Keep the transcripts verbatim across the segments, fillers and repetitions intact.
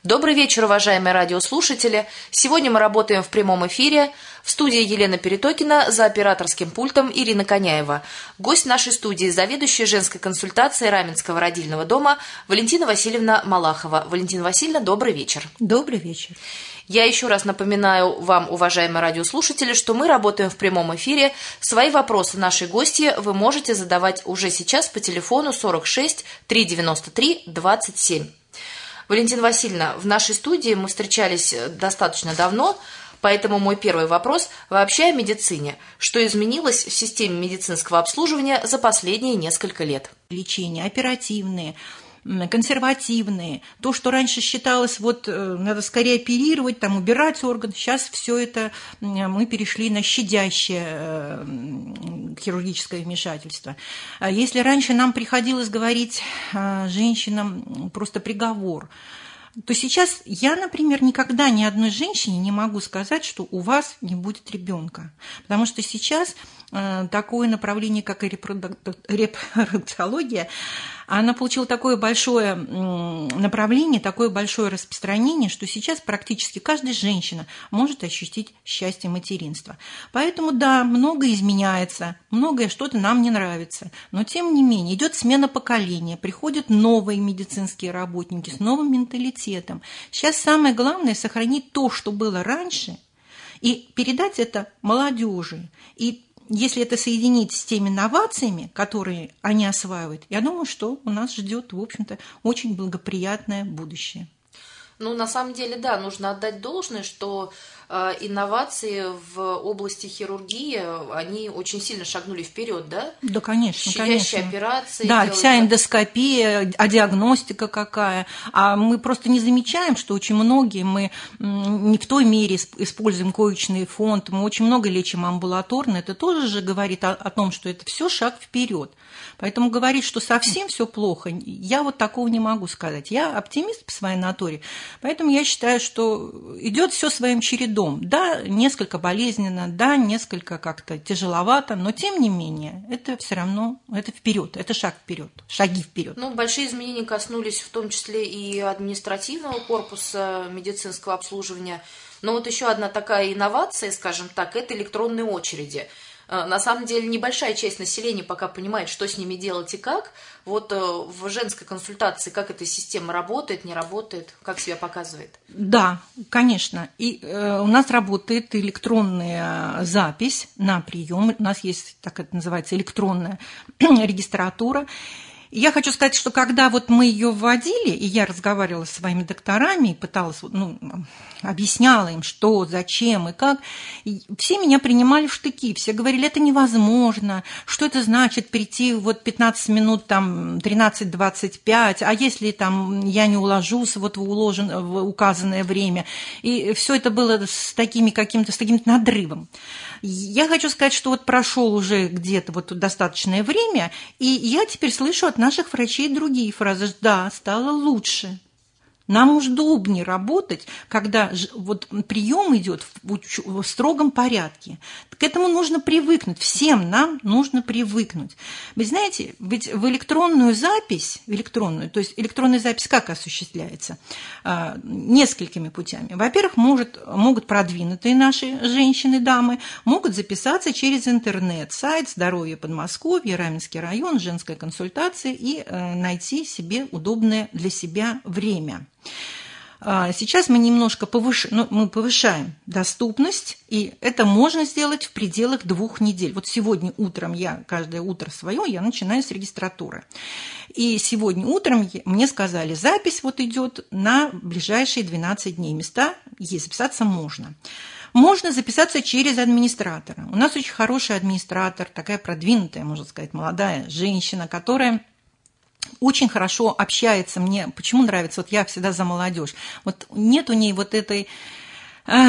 Добрый вечер, уважаемые радиослушатели. Сегодня мы работаем в прямом эфире. В студии Елена Перетокина, за операторским пультом Ирина Коняева. Гость нашей студии – заведующая женской консультацией Раменского родильного дома Валентина Васильевна Малахова. Валентина Васильевна, добрый вечер. Добрый вечер. Я еще раз напоминаю вам, уважаемые радиослушатели, что мы работаем в прямом эфире. Свои вопросы нашей гости вы можете задавать уже сейчас по телефону сорок шесть триста девяносто три двадцать семь. Валентина Васильевна, в нашей студии мы встречались достаточно давно, поэтому мой первый вопрос вообще о медицине. Что изменилось в системе медицинского обслуживания за последние несколько лет? Лечение оперативные, консервативные. То, что раньше считалось, вот надо скорее оперировать, там, убирать орган, сейчас все это мы перешли на щадящее хирургическое вмешательство. Если раньше нам приходилось говорить женщинам просто приговор, то сейчас я, например, никогда ни одной женщине не могу сказать, что у вас не будет ребенка. Потому что сейчас такое направление, как и репродуктология, она получила такое большое направление, такое большое распространение, что сейчас практически каждая женщина может ощутить счастье материнства. Поэтому, да, многое изменяется, многое что-то нам не нравится. Но, тем не менее, идет смена поколения, приходят новые медицинские работники с новым менталитетом. Сейчас самое главное – сохранить то, что было раньше, и передать это молодежи. И если это соединить с теми инновациями, которые они осваивают, я думаю, что у нас ждет, в общем-то, очень благоприятное будущее. Ну, на самом деле, да, нужно отдать должное, что э, инновации в области хирургии, они очень сильно шагнули вперед, да? Да, конечно, Щадящие конечно. операции. Да, делать... вся эндоскопия, а диагностика какая. А мы просто не замечаем, что очень многие мы не в той мере используем коечный фонд, мы очень много лечим амбулаторно. Это тоже же говорит о, о том, что это все шаг вперед. Поэтому говорить, что совсем все плохо, я вот такого не могу сказать. Я оптимист по своей натуре, поэтому я считаю, что идет все своим чередом. Да, несколько болезненно, да, несколько как-то тяжеловато, но тем не менее это все равно это вперед, это шаг вперед, шаги вперед. Ну, большие изменения коснулись в том числе и административного корпуса медицинского обслуживания. Но вот еще одна такая инновация, скажем так, это электронные очереди. На самом деле небольшая часть населения пока понимает, что с ними делать и как. Вот в женской консультации как эта система работает, не работает, как себя показывает? Да, конечно. И э, у нас работает электронная запись на прием. У нас есть, так это называется, электронная регистратура. Я хочу сказать, что когда вот мы ее вводили, и я разговаривала со своими докторами и пыталась, ну, объясняла им, что, зачем и как, и все меня принимали в штыки, все говорили, это невозможно, что это значит прийти вот пятнадцать минут, там, тринадцать двадцать пять, а если там я не уложусь вот в, уложен, в указанное время, и все это было с, такими каким-то, с каким-то надрывом. Я хочу сказать, что вот прошел уже где-то вот достаточное время, и я теперь слышу от наших врачей другие фразы. Да, стало лучше. Нам удобнее работать, когда вот прием идет в строгом порядке. К этому нужно привыкнуть. Всем нам нужно привыкнуть. Вы знаете, ведь в электронную запись, в электронную, то есть электронная запись как осуществляется? Несколькими путями. Во-первых, может, могут продвинутые наши женщины, дамы, могут записаться через интернет, сайт «Здоровье Подмосковья», Раменский район, женская консультация и найти себе удобное для себя время. Сейчас мы немножко повыш... ну, мы повышаем доступность, и это можно сделать в пределах двух недель. Вот сегодня утром я, каждое утро свое, я начинаю с регистратуры. И сегодня утром мне сказали, запись вот идет на ближайшие двенадцать дней. Места есть, записаться можно. Можно записаться через администратора. У нас очень хороший администратор, такая продвинутая, можно сказать, молодая женщина, которая очень хорошо общается. Мне почему нравится? Вот я всегда за молодежь. Вот нет у ней вот этой э,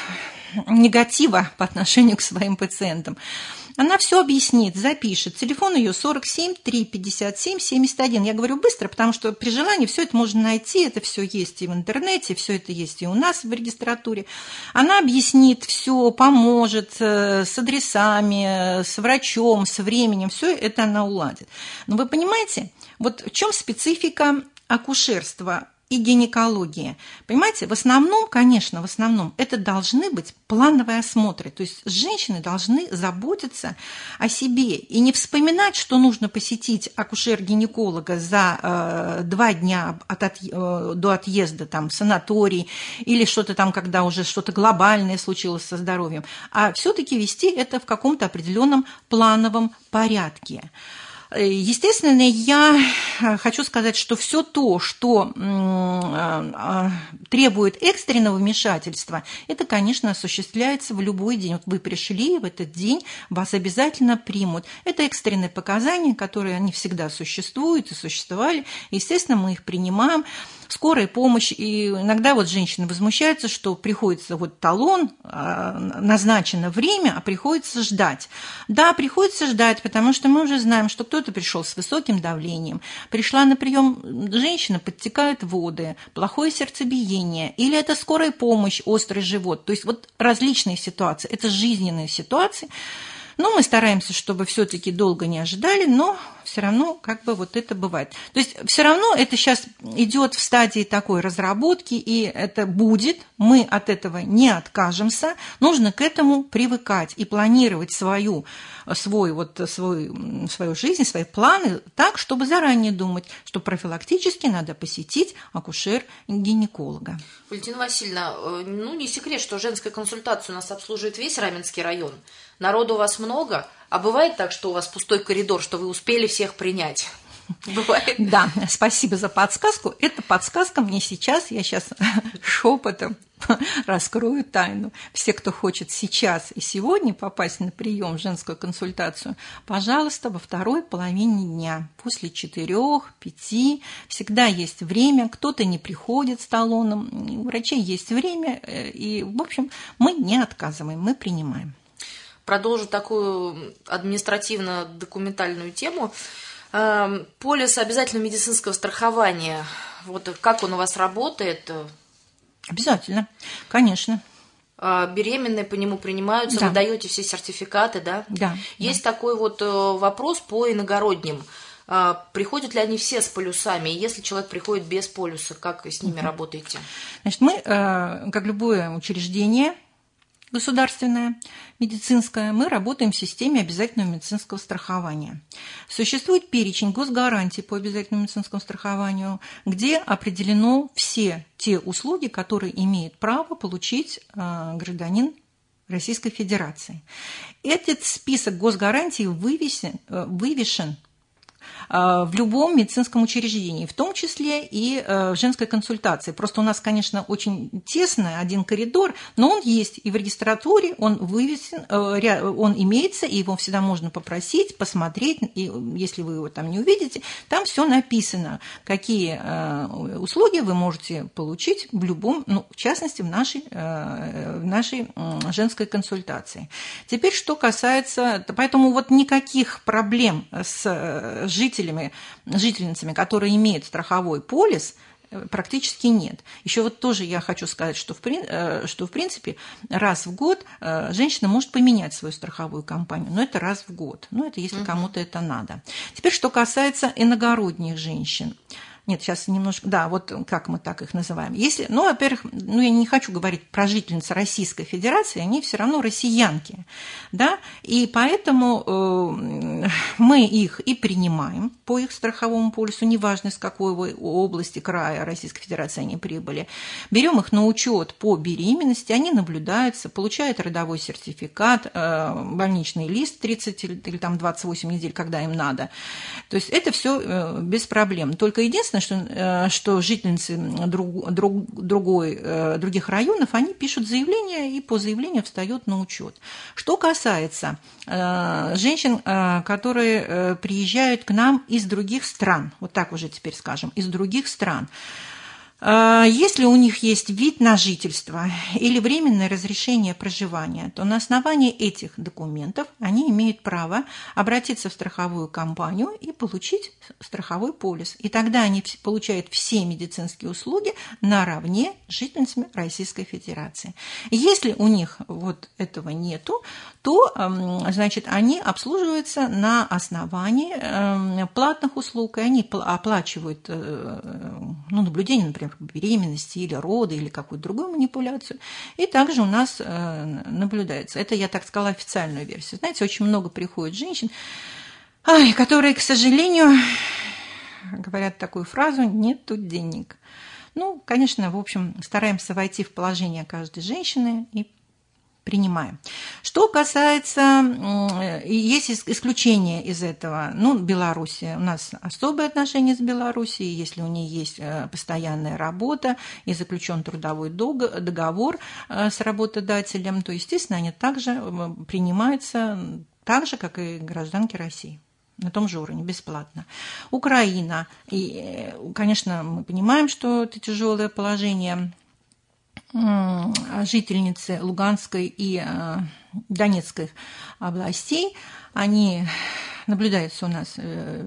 негатива по отношению к своим пациентам. Она все объяснит, запишет. Телефон ее сорок семь триста пятьдесят семь семьдесят один. Я говорю быстро, потому что при желании все это можно найти. Это все есть и в интернете, все это есть и у нас в регистратуре. Она объяснит все, поможет с адресами, с врачом, с временем. Все это она уладит. Но вы понимаете, вот в чем специфика акушерства? и гинекологии. Понимаете, в основном, конечно, в основном это должны быть плановые осмотры. То есть женщины должны заботиться о себе и не вспоминать, что нужно посетить акушер-гинеколога за э, два дня от, от, э, до отъезда там, в санаторий или что-то там, когда уже что-то глобальное случилось со здоровьем, а все-таки вести это в каком-то определенном плановом порядке. Естественно, я хочу сказать, что все то, что требует экстренного вмешательства, это, конечно, осуществляется в любой день. Вот вы пришли в этот день, вас обязательно примут. Это экстренные показания, которые они всегда существуют и существовали. Естественно, мы их принимаем. Скорая помощь, и иногда вот женщины возмущаются, что приходится вот талон, назначено время, а приходится ждать. Да, приходится ждать, потому что мы уже знаем, что кто-то пришел с высоким давлением, пришла на прием женщина, подтекают воды, плохое сердцебиение, или это скорая помощь, острый живот. То есть вот различные ситуации, это жизненные ситуации. Но мы стараемся, чтобы все-таки долго не ожидали, но все равно как бы вот это бывает. То есть все равно это сейчас идет в стадии такой разработки, и это будет, мы от этого не откажемся, нужно к этому привыкать и планировать свою, свой, вот, свой, свою жизнь, свои планы так, чтобы заранее думать, что профилактически надо посетить акушер-гинеколога. Валентина Васильевна, ну не секрет, что женская консультация у нас обслуживает весь Раменский район. Народу у вас много, а бывает так, что у вас пустой коридор, что вы успели всех принять? Бывает? Да, спасибо за подсказку. Эта подсказка мне сейчас, я сейчас шепотом раскрою тайну. Все, кто хочет сейчас и сегодня попасть на прием в женскую консультацию, пожалуйста, во второй половине дня, после четырех, пяти, всегда есть время, кто-то не приходит с талоном, у врачей есть время, и, в общем, мы не отказываем, мы принимаем. Продолжу такую административно-документальную тему. Полис обязательного медицинского страхования, вот как он у вас работает? Обязательно, конечно. Беременные по нему принимаются, да. Вы даете все сертификаты, да? Да. Есть да. такой вот вопрос по иногородним. Приходят ли они все с полюсами? И если человек приходит без полюса, как вы с ними угу. работаете? Значит, мы, как любое учреждение государственное, медицинское, мы работаем в системе обязательного медицинского страхования. Существует перечень госгарантий по обязательному медицинскому страхованию, где определено все те услуги, которые имеет право получить э, гражданин Российской Федерации. Этот список госгарантий вывесен, э, вывешен в любом медицинском учреждении, в том числе и в женской консультации. Просто у нас, конечно, очень тесно, один коридор, но он есть и в регистратуре, он вывесен, он имеется, и его всегда можно попросить, посмотреть, и если вы его там не увидите, там все написано, какие услуги вы можете получить в любом, ну, в частности, в нашей, в нашей женской консультации. Теперь, что касается, поэтому вот никаких проблем с жителями, жительницами, которые имеют страховой полис, практически нет. Еще вот тоже я хочу сказать, что в, что в принципе раз в год женщина может поменять свою страховую компанию, но это раз в год. Ну, это если кому-то это надо. Теперь, что касается иногородних женщин. Нет, сейчас немножко, да, вот как мы так их называем. Если, ну, во-первых, ну, я не хочу говорить про жительниц Российской Федерации, они все равно россиянки, да, и поэтому э, мы их и принимаем по их страховому полису, неважно, с какой области, края Российской Федерации они прибыли. Берем их на учет по беременности, они наблюдаются, получают родовой сертификат, э, больничный лист тридцать или, или там двадцать восемь недель, когда им надо. То есть это все э, без проблем. Только единственное, Что, что жительницы друг, друг, другой, других районов, они пишут заявление, и по заявлению встают на учет. Что касается э, женщин, э, которые приезжают к нам из других стран, вот так уже теперь скажем, из других стран, если у них есть вид на жительство или временное разрешение проживания, то на основании этих документов они имеют право обратиться в страховую компанию и получить страховой полис. И тогда они получают все медицинские услуги наравне с жительницами Российской Федерации. Если у них вот этого нету, то, значит, они обслуживаются на основании платных услуг, и они оплачивают, ну, наблюдение, например, например, беременности или роды, или какую-то другую манипуляцию. И также у нас э, наблюдается. Это я так сказала официальную версию. Знаете, очень много приходит женщин, ай, которые, к сожалению, говорят такую фразу: «нет тут денег». Ну, конечно, в общем, стараемся войти в положение каждой женщины и принимаем. Что касается, есть исключения из этого, ну, Белоруссия, у нас особые отношения с Белоруссией, если у нее есть постоянная работа и заключен трудовой договор с работодателем, то, естественно, они также принимаются так же, как и гражданки России. На том же уровне, бесплатно. Украина. И, конечно, мы понимаем, что это тяжелое положение жительницы Луганской и Донецкой областей. Они наблюдаются у нас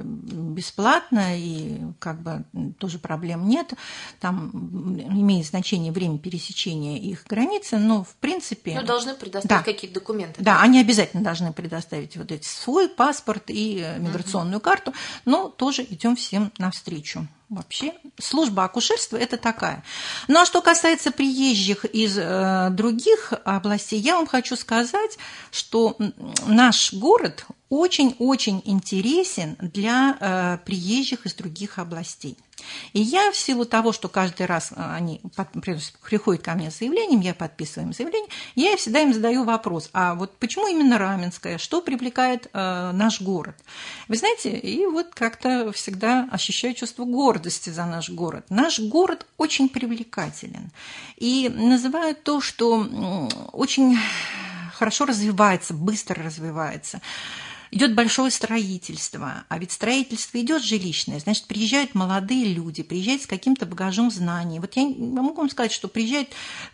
бесплатно, и как бы тоже проблем нет. Там имеет значение время пересечения их границы, но в принципе... Но должны предоставить да. какие-то документы. Да, да, они обязательно должны предоставить вот эти свой паспорт и миграционную угу. карту, но тоже идем всем навстречу. Вообще служба акушерства – это такая. Ну, а что касается приезжих из э, других областей, я вам хочу сказать, что наш город очень-очень интересен для э, приезжих из других областей. И я в силу того, что каждый раз они приходят ко мне с заявлением, я подписываю им заявление, я всегда им задаю вопрос: а вот почему именно Раменское, что привлекает э, наш город? Вы знаете, и вот как-то всегда ощущаю чувство гордости за наш город. Наш город очень привлекателен. И называют то, что очень хорошо развивается, быстро развивается. Идет большое строительство, а ведь строительство идет жилищное, значит, приезжают молодые люди, приезжают с каким-то багажом знаний. Вот я могу вам сказать, что приезжают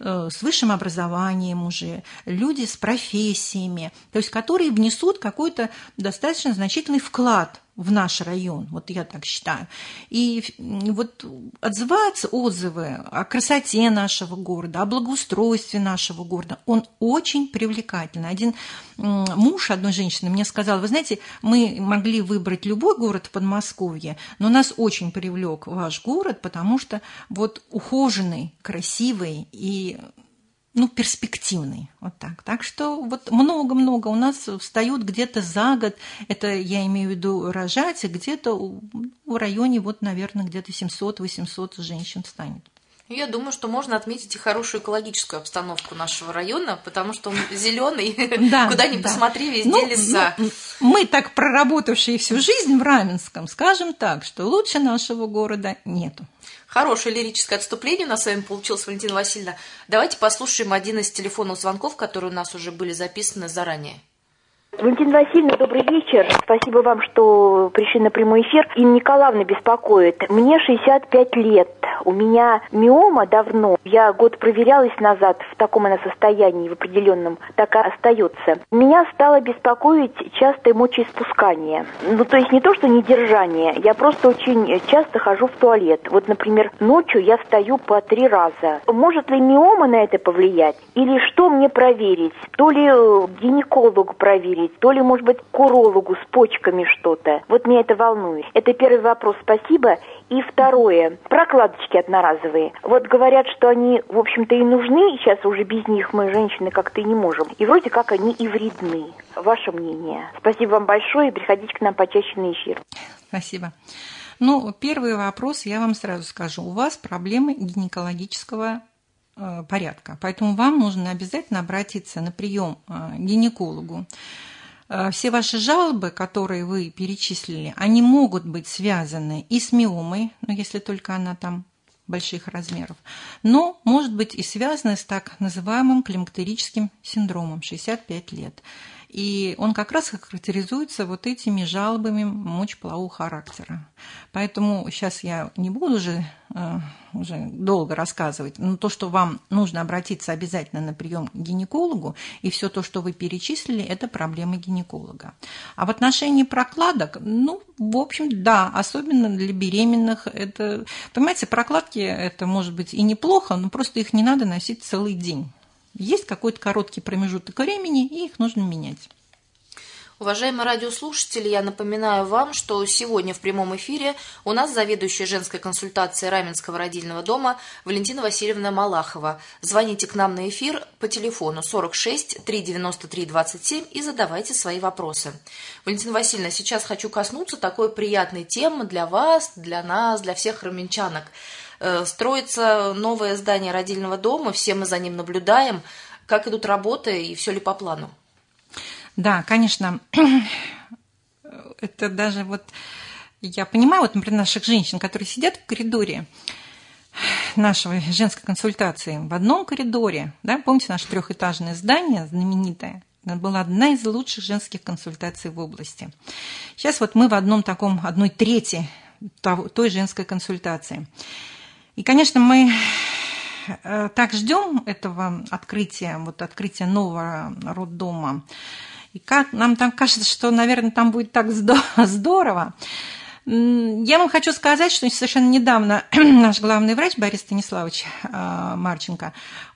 с высшим образованием уже, люди с профессиями, то есть которые внесут какой-то достаточно значительный вклад в наш район, вот я так считаю. И вот отзываются отзывы о красоте нашего города, о благоустройстве нашего города. Он очень привлекательный. Один муж одной женщины мне сказал: вы знаете, мы могли выбрать любой город в Подмосковье, но нас очень привлек ваш город, потому что вот ухоженный, красивый и ну, перспективный, вот так. Так что вот много-много у нас встают где-то за год, это я имею в виду рожать, где-то в районе, вот, наверное, где-то семьсот-восемьсот женщин станет. Я думаю, что можно отметить и хорошую экологическую обстановку нашего района, потому что он зеленый, да, куда ни да. посмотри, везде ну, леса. Ну, мы, так проработавшие всю жизнь в Раменском, скажем так, что лучше нашего города нету. Хорошее лирическое отступление у нас с вами получилось, Валентина Васильевна. Давайте послушаем один из телефонных звонков, которые у нас уже были записаны заранее. Валентина Васильевна, добрый вечер. Спасибо вам, что пришли на прямой эфир. Инна Николаевна беспокоит. Мне шестьдесят пять лет. У меня миома давно. Я год проверялась назад, в таком она состоянии, в определенном, так и остается. Меня стало беспокоить частое мочеиспускание. Ну, то есть не то, что недержание. Я просто очень часто хожу в туалет. Вот, например, ночью я встаю по три раза. Может ли миома на это повлиять? Или что мне проверить? То ли гинекологу проверить, то ли, может быть, к урологу с почками что-то. Вот меня это волнует. Это первый вопрос, спасибо. И второе. Прокладочки одноразовые. Вот говорят, что они, в общем-то, и нужны. Сейчас уже без них мы, женщины, как-то и не можем. И вроде как они и вредны. Ваше мнение. Спасибо вам большое и приходите к нам почаще на эфир. Спасибо. Ну, первый вопрос, я вам сразу скажу. У вас проблемы гинекологического э, порядка. Поэтому вам нужно обязательно обратиться на прием э, к гинекологу. Все ваши жалобы, которые вы перечислили, они могут быть связаны и с миомой, ну, если только она там больших размеров, но может быть и связаны с так называемым климактерическим синдромом шестьдесят пять лет. И он как раз характеризуется вот этими жалобами мочеполового характера. Поэтому сейчас я не буду уже, уже долго рассказывать, но то, что вам нужно обратиться обязательно на прием к гинекологу, и все то, что вы перечислили, это проблемы гинеколога. А в отношении прокладок, ну, в общем, да, особенно для беременных, это, понимаете, прокладки, это может быть и неплохо, но просто их не надо носить целый день. Есть какой-то короткий промежуток времени, и их нужно менять. Уважаемые радиослушатели, я напоминаю вам, что сегодня в прямом эфире у нас заведующая женской консультацией Раменского родильного дома Валентина Васильевна Малахова. Звоните к нам на эфир по телефону сорок шесть три девяносто три двадцать семь и задавайте свои вопросы. Валентина Васильевна, сейчас хочу коснуться такой приятной темы для вас, для нас, для всех раменчанок. Строится новое здание родильного дома, все мы за ним наблюдаем. Как идут работы и все ли по плану? Да, конечно, это даже вот, я понимаю, вот, например, наших женщин, которые сидят в коридоре нашей женской консультации, в одном коридоре, да, помните, наше трехэтажное здание знаменитое, это была одна из лучших женских консультаций в области. Сейчас вот мы в одном таком, одной трети той женской консультации. И, конечно, мы так ждем этого открытия, вот открытия нового роддома. И как нам там кажется, что, наверное, там будет так здорово. Я вам хочу сказать, что совершенно недавно наш главный врач Борис Станиславович Марченко,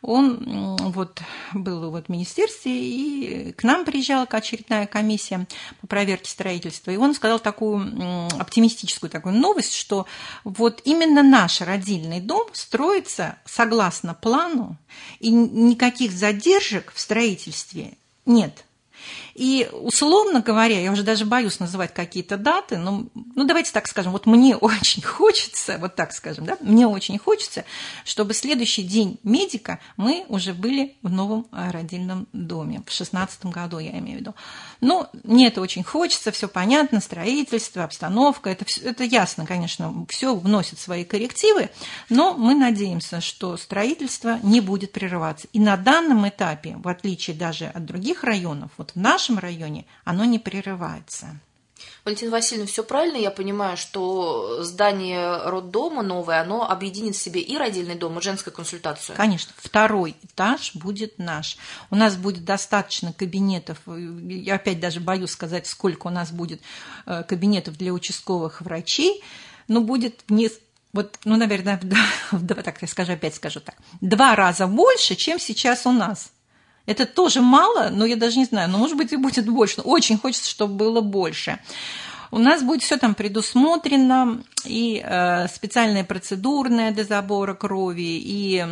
он вот был вот в министерстве, и к нам приезжала очередная комиссия по проверке строительства, и он сказал такую оптимистическую такую новость, что вот именно наш родильный дом строится согласно плану, и никаких задержек в строительстве нет. И, условно говоря, я уже даже боюсь называть какие-то даты, но, ну, давайте так скажем, вот мне очень хочется, вот так скажем, да, мне очень хочется, чтобы следующий день медика мы уже были в новом родильном доме, в шестнадцатом году, я имею в виду. Ну, мне это очень хочется, все понятно, строительство, обстановка, это, это ясно, конечно, все вносит свои коррективы, но мы надеемся, что строительство не будет прерываться. И на данном этапе, в отличие даже от других районов, вот в нашем районе оно не прерывается. Валентина Васильевна, все правильно, я понимаю, что здание роддома новое, оно объединит в себе и родильный дом, и женскую консультацию? Конечно, второй этаж будет наш. У нас будет достаточно кабинетов, я опять даже боюсь сказать, сколько у нас будет кабинетов для участковых врачей, но будет не... Вот, ну, наверное, в два, так я скажу, опять скажу так, два раза больше, чем сейчас у нас. Это тоже мало, но я даже не знаю, но, может быть, и будет больше. Очень хочется, чтобы было больше. У нас будет все там предусмотрено, и э, специальное процедурное для забора крови, и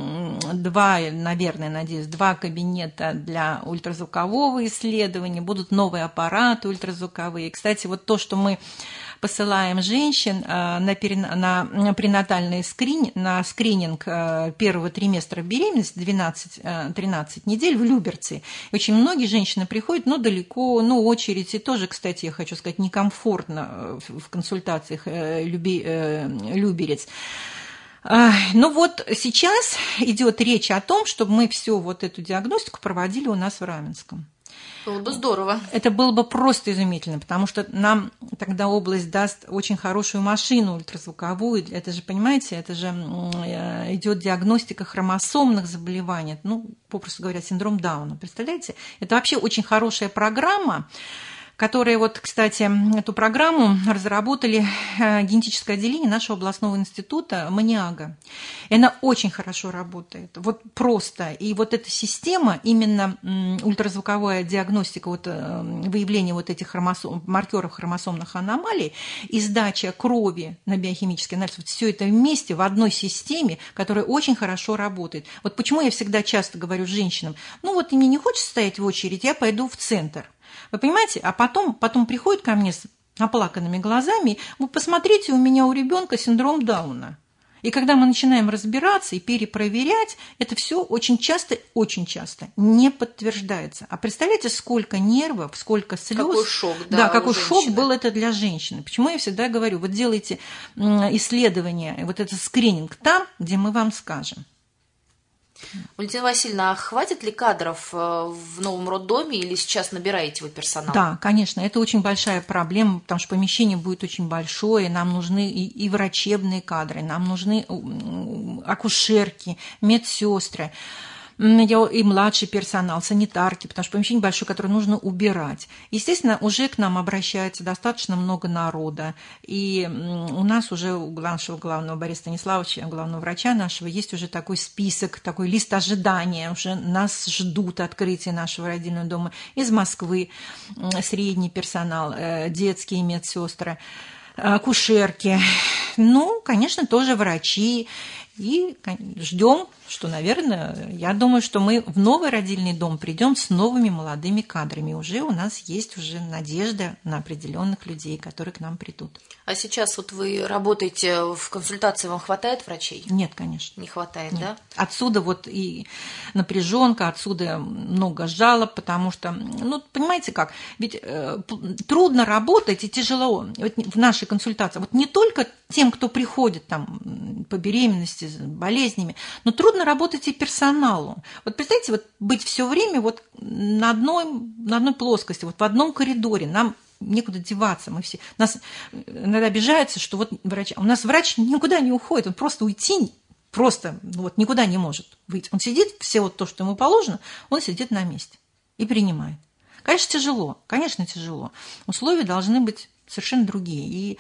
два, наверное, надеюсь, два кабинета для ультразвукового исследования, будут новые аппараты ультразвуковые. Кстати, вот то, что мы посылаем женщин на, перина... на пренатальный скрининг, на скрининг первого триместра беременности двенадцать-тринадцать недель в Люберцы. И очень многие женщины приходят, но далеко, но очередь. И тоже, кстати, я хочу сказать, некомфортно в консультациях люби... Люберец. Ну вот сейчас идет речь о том, чтобы мы всю вот эту диагностику проводили у нас в Раменском. Было бы здорово. Это было бы просто изумительно, потому что нам тогда область даст очень хорошую машину ультразвуковую. Это же, понимаете, это же идет диагностика хромосомных заболеваний, ну, попросту говоря, синдром Дауна. Представляете? Это вообще очень хорошая программа, которые, вот, кстати, эту программу разработали генетическое отделение нашего областного института МАНИАГО. И она очень хорошо работает. Вот просто. И вот эта система, именно ультразвуковая диагностика, вот, выявление вот этих хромосом, маркеров хромосомных аномалий и сдача крови на биохимический анализ, вот все это вместе в одной системе, которая очень хорошо работает. Вот почему я всегда часто говорю женщинам, ну вот мне не хочется стоять в очереди, я пойду в центр. Вы понимаете? А потом, потом приходит ко мне с наплаканными глазами, вы посмотрите, у меня у ребенка синдром Дауна. И когда мы начинаем разбираться и перепроверять, это все очень часто, очень часто не подтверждается. А представляете, сколько нервов, сколько слез. Какой шок, да, да, какой шок был это для женщины. Почему я всегда говорю, вот делайте исследование, вот этот скрининг там, где мы вам скажем. Валентина Васильевна, а хватит ли кадров в новом роддоме или сейчас набираете вы персонал? Да, конечно, это очень большая проблема, потому что помещение будет очень большое, нам нужны и, и врачебные кадры, нам нужны акушерки, медсестры. и младший персонал, санитарки, потому что помещение большое, которое нужно убирать. Естественно, уже к нам обращается достаточно много народа, и у нас уже у нашего главного Бориса Станиславовича, главного врача нашего, есть уже такой список, такой лист ожидания, уже нас ждут открытия нашего родильного дома из Москвы, средний персонал, детские медсестры, акушерки, ну, конечно, тоже врачи. И ждем, что, наверное, я думаю, что мы в новый родильный дом придем с новыми молодыми кадрами. Уже у нас есть уже надежда на определенных людей, которые к нам придут. А сейчас вот вы работаете в консультации, вам хватает врачей? Нет, конечно. Не хватает, Нет. да? Отсюда вот и напряженка, отсюда много жалоб, потому что, ну, понимаете как, ведь э, трудно работать и тяжело вот в нашей консультации. Вот не только тем, кто приходит там по беременности, с болезнями, но трудно работать и персоналу. Вот представьте, вот быть все время вот на одной, на одной плоскости, вот в одном коридоре, нам некуда деваться, мы все, нас иногда обижается, что вот врач, у нас врач никуда не уходит, он просто уйти, просто ну, вот никуда не может выйти. Он сидит, все вот то, что ему положено, он сидит на месте и принимает. Конечно, тяжело, конечно, тяжело. Условия должны быть совершенно другие. И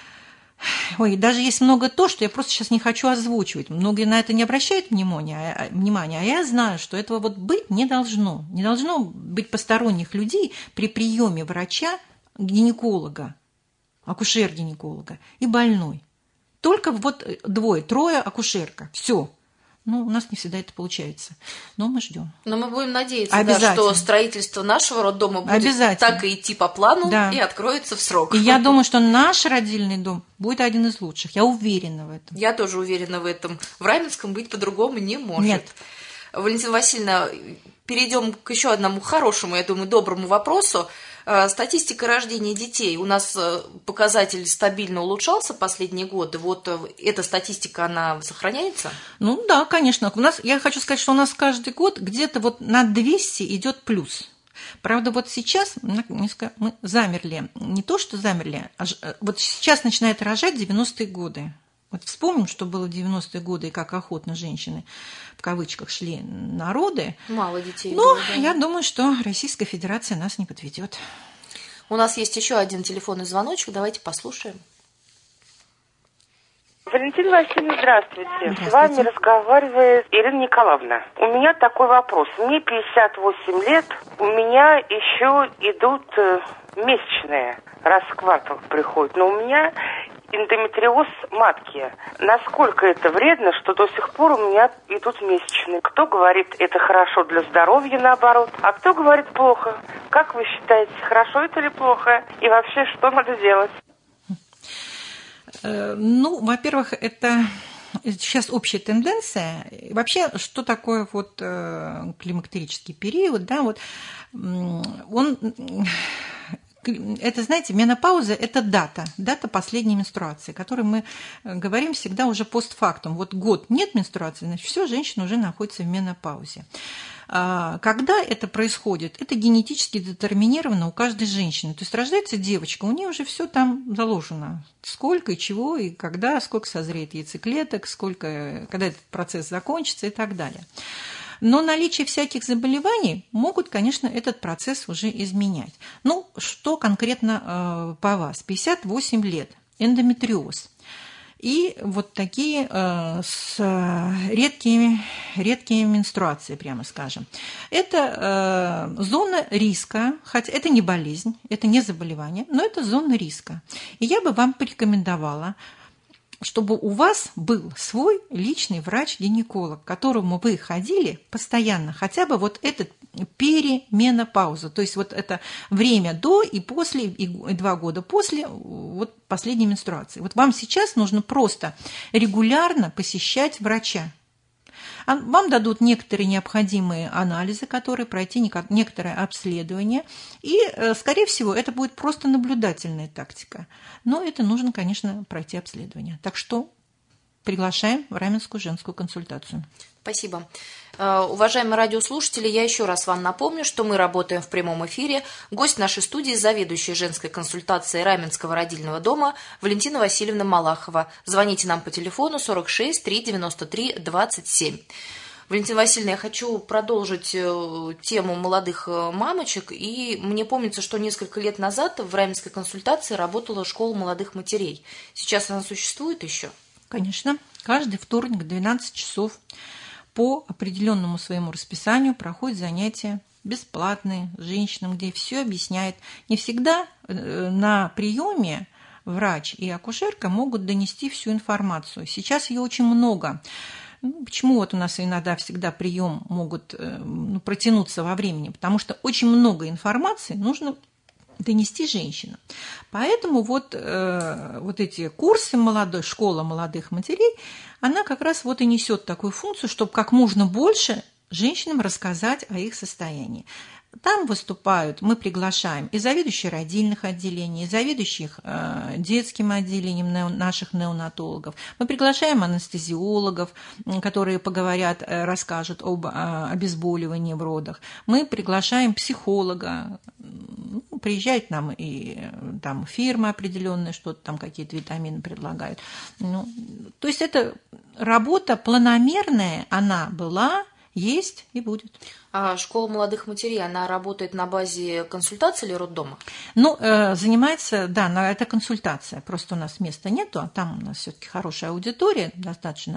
ой, даже есть много то, что я просто сейчас не хочу озвучивать. Многие на это не обращают внимания, внимания, а я знаю, что этого вот быть не должно. Не должно быть посторонних людей при приеме врача, гинеколога, акушер-гинеколога и больной. Только вот двое, трое акушерка. Все. Ну, у нас не всегда это получается. Но мы ждем. Но мы будем надеяться, да, что строительство нашего роддома будет так и идти по плану, да, и откроется в срок. И я думаю, что наш родильный дом будет один из лучших. Я уверена в этом. Я тоже уверена в этом. В Раменском быть по-другому не может. Нет. Валентина Васильевна, перейдем к еще одному хорошему, я думаю, доброму вопросу. Статистика рождения детей. У нас показатель стабильно улучшался последние годы. Вот эта статистика, она сохраняется? Ну да, конечно. У нас, я хочу сказать, что у нас каждый год где-то вот на двести идет плюс. Правда, вот сейчас мы замерли. Не то, что замерли, а вот сейчас начинает рожать девяностые годы. Вот вспомним, что было в девяностые годы и как охотно женщины, в кавычках, шли на роды. Мало детей. Но было, да. Я думаю, что Российская Федерация нас не подведет. У нас есть еще один телефонный звоночек. Давайте послушаем. Валентина Васильевна, здравствуйте. Здравствуйте. С вами разговаривает Ирина Николаевна. У меня такой вопрос. Мне пятьдесят восемь лет, у меня еще идут месячные, раз в квартал приходят, но у меня эндометриоз матки. Насколько это вредно, что до сих пор у меня идут месячные? Кто говорит, это хорошо для здоровья, наоборот, а кто говорит, плохо? Как вы считаете, хорошо это или плохо? И вообще, что надо делать? Ну, во-первых, это сейчас общая тенденция. Вообще, что такое вот климактерический период, да, вот он... Это, знаете, менопауза – это дата, дата последней менструации, о которой мы говорим всегда уже постфактум. Вот год нет менструации, значит, все, женщина уже находится в менопаузе. Когда это происходит, это генетически детерминировано у каждой женщины. То есть рождается девочка, у нее уже все там заложено. Сколько и чего, и когда, сколько созреет яйцеклеток, сколько, когда этот процесс закончится и так далее. Но наличие всяких заболеваний могут, конечно, этот процесс уже изменять. Ну, что конкретно э, по вас? пятьдесят восемь лет, эндометриоз. И вот такие э, с редкими, редкими менструации, прямо скажем. Это э, зона риска, хотя это не болезнь, это не заболевание, но это зона риска. И я бы вам порекомендовала, чтобы у вас был свой личный врач-гинеколог, к которому вы ходили постоянно, хотя бы вот этот перименопаузу, то есть вот это время до и после, и два года после вот последней менструации. Вот вам сейчас нужно просто регулярно посещать врача. Вам дадут некоторые необходимые анализы, которые пройти некоторое обследование. И, скорее всего, это будет просто наблюдательная тактика. Но это нужно, конечно, пройти обследование. Так что приглашаем в Раменскую женскую консультацию. Спасибо. Уважаемые радиослушатели, я еще раз вам напомню, что мы работаем в прямом эфире. Гость нашей студии – заведующая женской консультацией Раменского родильного дома Валентина Васильевна Малахова. Звоните нам по телефону сорок шесть три девяносто три двадцать семь. Валентина Васильевна, я хочу продолжить тему молодых мамочек. И мне помнится, что несколько лет назад в Раменской консультации работала школа молодых матерей. Сейчас она существует еще? Конечно. Каждый вторник в двенадцать часов по определенному своему расписанию проходят занятия бесплатные женщинам, где все объясняет. Не всегда на приеме врач и акушерка могут донести всю информацию. Сейчас ее очень много. Почему вот у нас иногда всегда прием могут ну, протянуться во времени? Потому что очень много информации нужно донести женщинам. Поэтому вот, э, вот эти курсы молодой, школа молодых матерей, она как раз вот и несет такую функцию, чтобы как можно больше женщинам рассказать о их состоянии. Там выступают, мы приглашаем и заведующих родильных отделений, и заведующих э, детским отделением нео, наших неонатологов. Мы приглашаем анестезиологов, которые поговорят, э, расскажут об э, обезболивании в родах. Мы приглашаем психолога. Ну, приезжают нам и там фирмы определенные, что-то там какие-то витамины предлагают. Ну, то есть это работа планомерная, она была, есть и будет. А школа молодых матерей, она работает на базе консультации или роддома? Ну, э, занимается, да, на, это консультация. Просто у нас места нету, а там у нас все-таки хорошая аудитория, достаточно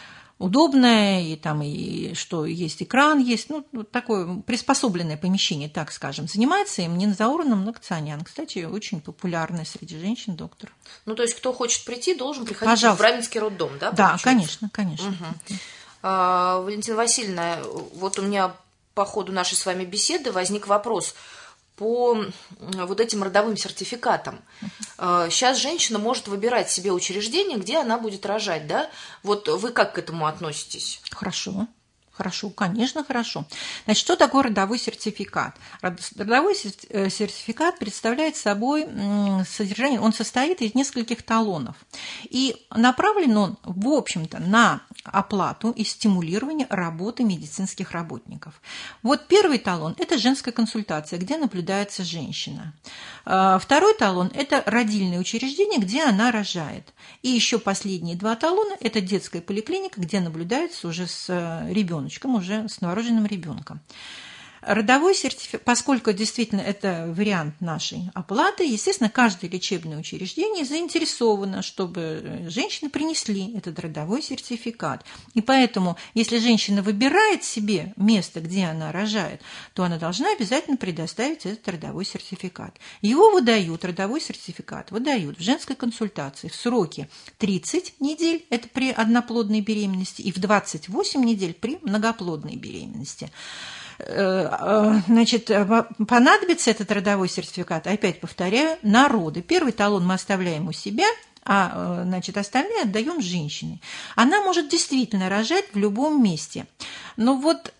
удобная, и там и что есть экран, есть, ну, такое приспособленное помещение, так скажем. Занимается им Нина Зауровна Многоционян. Кстати, очень популярный среди женщин доктор. Ну, то есть, кто хочет прийти, должен приходить Пожалуйста. в Раменский роддом, да? Да, конечно, конечно. Угу. А, Валентина Васильевна, вот у меня по ходу нашей с вами беседы возник вопрос по вот этим родовым сертификатам. Сейчас женщина может выбирать себе учреждение, где она будет рожать, да? Вот вы как к этому относитесь? Хорошо. Хорошо, конечно, хорошо. Значит, что такое родовой сертификат? Родовой сертификат представляет собой содержание, он состоит из нескольких талонов. И направлен он, в общем-то, на оплату и стимулирование работы медицинских работников. Вот первый талон – это женская консультация, где наблюдается женщина. Второй талон – это родильное учреждение, где она рожает. И еще последние два талона – это детская поликлиника, где наблюдается уже с ребенком, уже с новорожденным ребенком. Родовой сертификат, поскольку действительно это вариант нашей оплаты, естественно, каждое лечебное учреждение заинтересовано, чтобы женщины принесли этот родовой сертификат. И поэтому, если женщина выбирает себе место, где она рожает, то она должна обязательно предоставить этот родовой сертификат. Его выдают, родовой сертификат выдают в женской консультации в сроки тридцать недель, это при одноплодной беременности, и в двадцать восемь недель при многоплодной беременности. Значит, понадобится этот родовой сертификат, опять повторяю, на роды. Первый талон мы оставляем у себя, а значит, остальные отдаем женщине. Она может действительно рожать в любом месте. Но вот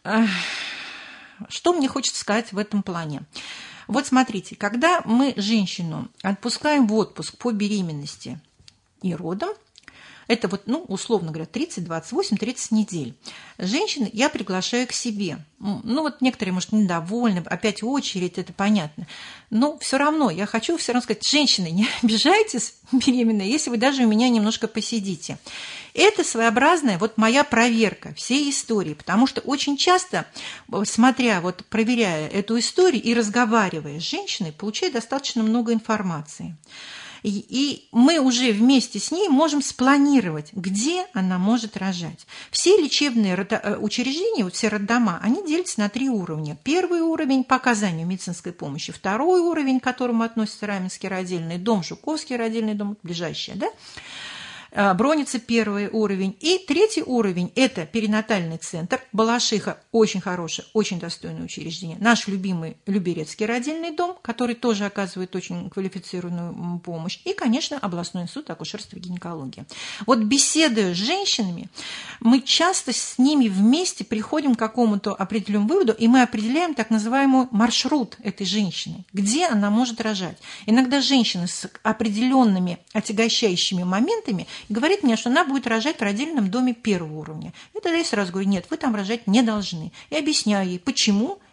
что мне хочется сказать в этом плане. Вот смотрите, когда мы женщину отпускаем в отпуск по беременности и родам, это вот, ну, условно говоря, тридцать, двадцать восемь, тридцать недель. Женщины я приглашаю к себе. Ну, вот некоторые, может, недовольны, опять очередь, это понятно. Но все равно, я хочу все равно сказать, женщины, не обижайтесь, беременные, если вы даже у меня немножко посидите. Это своеобразная вот моя проверка всей истории, потому что очень часто, смотря, вот проверяя эту историю и разговаривая с женщиной, получаю достаточно много информации. И мы уже вместе с ней можем спланировать, где она может рожать. Все лечебные учреждения, вот все роддома, они делятся на три уровня. Первый уровень по оказанию медицинской помощи, второй уровень, к которому относится Раменский родильный дом, Жуковский родильный дом, ближайший, да? Броница первый уровень. И третий уровень – это перинатальный центр. Балашиха – очень хорошее, очень достойное учреждение. Наш любимый Люберецкий родильный дом, который тоже оказывает очень квалифицированную помощь. И, конечно, областной институт акушерства и гинекологии. Вот беседуя с женщинами, мы часто с ними вместе приходим к какому-то определенному выводу, и мы определяем так называемый маршрут этой женщины, где она может рожать. Иногда женщины с определенными отягощающими моментами и говорит мне, что она будет рожать в родильном доме первого уровня. И тогда я сразу говорю, нет, вы там рожать не должны. И объясняю ей, почему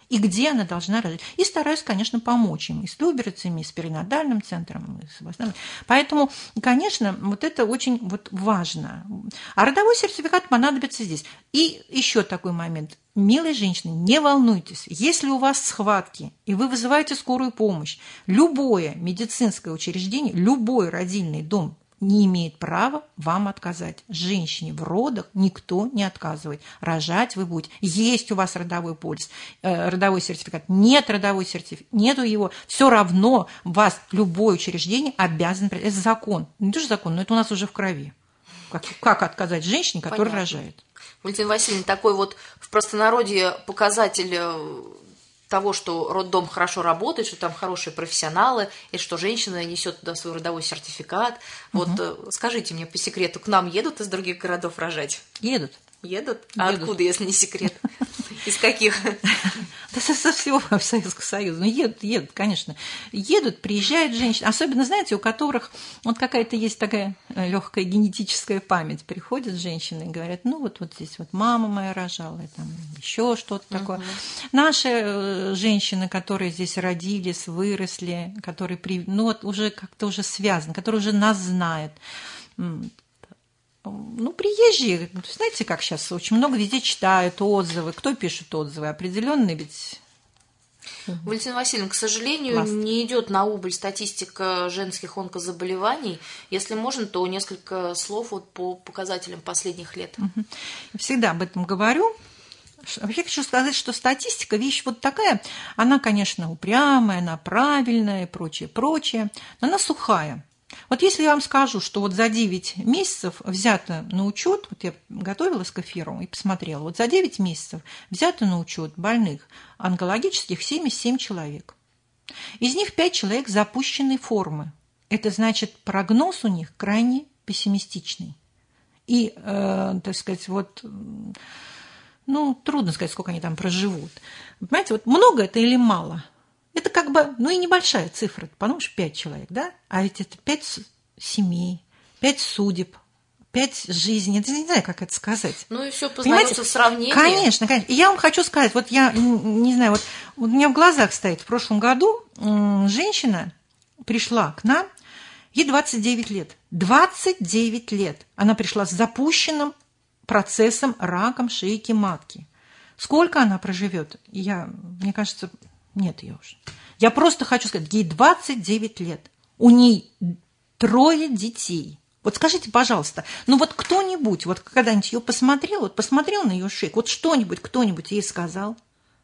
и где она должна рожать. И стараюсь, конечно, помочь им и с люберцами, и с перинатальным центром, и с областным. Поэтому, конечно, вот это очень вот важно. А родовой сертификат понадобится здесь. И еще такой момент. Милые женщины, не волнуйтесь. Если у вас схватки, и вы вызываете скорую помощь, любое медицинское учреждение, любой родильный дом не имеет права вам отказать. Женщине в родах никто не отказывает. Рожать вы будете. Есть у вас родовой полис, э, родовой сертификат. Нет родовой сертификата, нету его. Все равно вас любое учреждение обязано. Это закон. Не тоже закон, но это у нас уже в крови. Как, как отказать женщине, которая Понятно. Рожает? Валентина Васильевна, такой вот в простонародье показатель того, что роддом хорошо работает, что там хорошие профессионалы, и что женщина несет туда свой родовой сертификат. Вот угу. скажите мне по секрету, к нам едут из других городов рожать? Едут. Едут? А едут. Откуда, если не секрет? Из каких? Да со всего Советского Союза. Ну, едут, едут, конечно. Едут, приезжают женщины. Особенно, знаете, у которых вот какая-то есть такая легкая генетическая память. Приходят женщины и говорят, ну, вот, вот здесь вот мама моя рожала, и там еще что-то uh-huh. такое. Наши женщины, которые здесь родились, выросли, которые, ну, вот уже как-то уже связаны, которые уже нас знают. Ну, приезжие, знаете, как сейчас очень много везде читают отзывы. Кто пишет отзывы? Определенные ведь... Валентина Васильевна, к сожалению, Класс. Не идет на убыль статистика женских онкозаболеваний. Если можно, то несколько слов вот по показателям последних лет. Всегда об этом говорю. Вообще хочу сказать, что статистика вещь вот такая. Она, конечно, упрямая, она правильная и прочее, прочее, но она сухая. Вот если я вам скажу, что вот за девять месяцев взято на учет, вот я готовилась к эфиру и посмотрела, вот за девять месяцев взято на учет больных онкологических семьдесят семь человек. Из них пять человек запущенной формы. Это значит, прогноз у них крайне пессимистичный. И, э, так сказать, вот, ну, трудно сказать, сколько они там проживут. Понимаете, вот много это или мало? Это как бы, ну и небольшая цифра, потому что пять человек, да? А ведь это пять семей, пять судеб, пять жизней. Я не знаю, как это сказать. Ну и все познается в сравнении. Конечно, конечно. И я вам хочу сказать, вот я не знаю, вот у меня в глазах стоит, в прошлом году женщина пришла к нам, ей двадцать девять лет. двадцать девять лет. Она пришла с запущенным процессом раком шейки матки. Сколько она проживет? Я, мне кажется... Нет ее уже. Я просто хочу сказать, ей двадцать девять лет. У ней трое детей. Вот скажите, пожалуйста, ну вот кто-нибудь, вот когда-нибудь ее посмотрел, вот посмотрел на ее шейку, вот что-нибудь кто-нибудь ей сказал?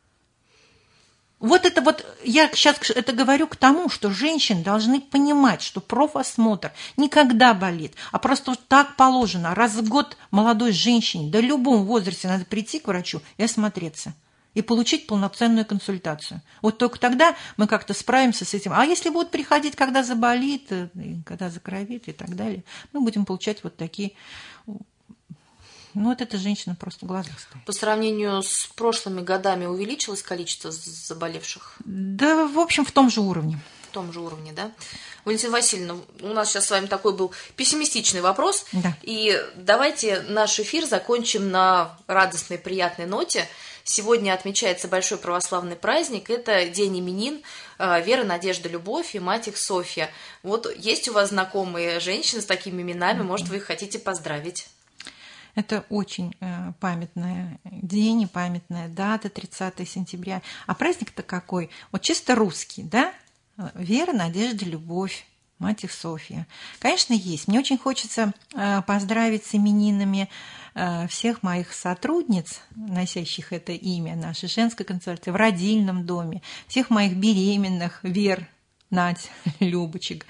Вот это вот, я сейчас это говорю к тому, что женщины должны понимать, что профосмотр никогда болит, а просто вот так положено. Раз в год молодой женщине, да в любом возрасте надо прийти к врачу и осмотреться. И получить полноценную консультацию. Вот только тогда мы как-то справимся с этим. А если будут приходить, когда заболит, когда закровит и так далее, мы будем получать вот такие... Ну, вот эта женщина просто в глазах стоит. По сравнению с прошлыми годами увеличилось количество заболевших? Да, в общем, в том же уровне. В том же уровне, да? Валентина Васильевна, у нас сейчас с вами такой был пессимистичный вопрос. Да. И давайте наш эфир закончим на радостной, приятной ноте. Сегодня отмечается большой православный праздник. Это День именин Вера, Надежда, Любовь и мать их Софья. Вот есть у вас знакомые женщины с такими именами, mm-hmm. может, вы их хотите поздравить? Это очень памятный день и памятная дата, тридцатое сентября. А праздник-то какой? Вот чисто русский, да? Вера, Надежда, Любовь, мать их Софья. Конечно, есть. Мне очень хочется поздравить с именинами всех моих сотрудниц, носящих это имя, нашей женской консультации, в родильном доме, всех моих беременных, Вер, Надь, Любочек.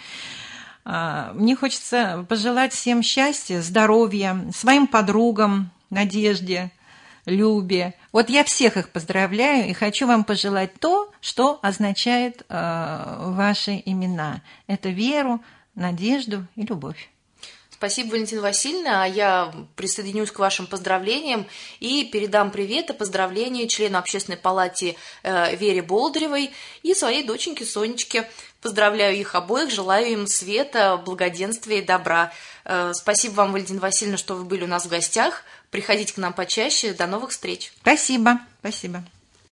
Мне хочется пожелать всем счастья, здоровья, своим подругам, Надежде, Любе. Вот я всех их поздравляю и хочу вам пожелать то, что означает э, ваши имена. Это веру, надежду и любовь. Спасибо, Валентина Васильевна. А я присоединюсь к вашим поздравлениям и передам привет и поздравления члену Общественной палаты э, Вере Болдыревой и своей доченьке Сонечке. Поздравляю их обоих, желаю им света, благоденствия и добра. Э, спасибо вам, Валентина Васильевна, что вы были у нас в гостях. Приходите к нам почаще. До новых встреч. Спасибо. Спасибо.